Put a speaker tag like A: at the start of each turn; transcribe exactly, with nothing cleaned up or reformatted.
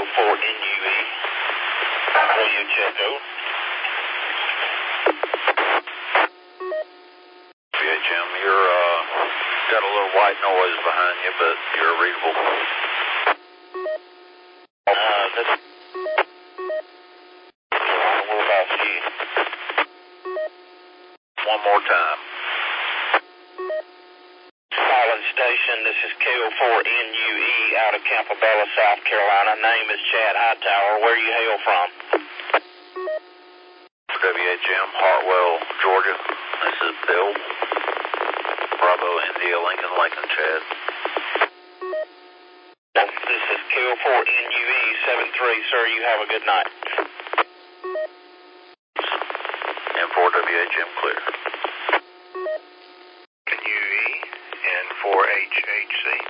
A: four N U E. Radio check, over.
B: V H M, you're, uh, got a little white noise behind you, but you're readable.
A: Uh, this... We're about to you.
B: One more time.
A: Holland Station, this is K O four N U E out of Campobello, South Carolina. Name is Chad Hightower. Where you hail from?
B: W H M, Hartwell, Georgia. This is Bill. Bravo, India, Lincoln, Lincoln, Chad.
A: This is K O four N U E seven three, sir. You have a good night.
B: N four W H M, clear.
C: N U E and four H H C.